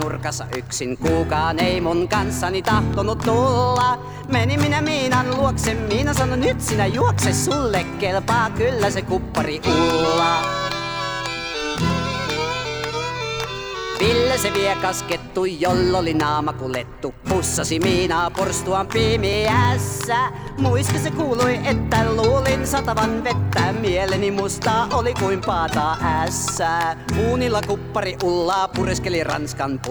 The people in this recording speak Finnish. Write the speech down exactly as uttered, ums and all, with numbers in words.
nurkassa yksin, kukaan ei mun kanssani tahtonut tulla. Meni minä Miinan luokse, Miina sanoi nyt sinä juokse, sulle kelpaa kyllä se kuppari Ulla. Ville se viekas kettu, jolla oli naama kulettu, pussasi Miinaa porstuan pimiässä. Muisti se kuului, että luulin satavan vettä, mieleni mustaa oli kuin paata ässä. Uunilla kuppari Ullaa pureskeli Ranskan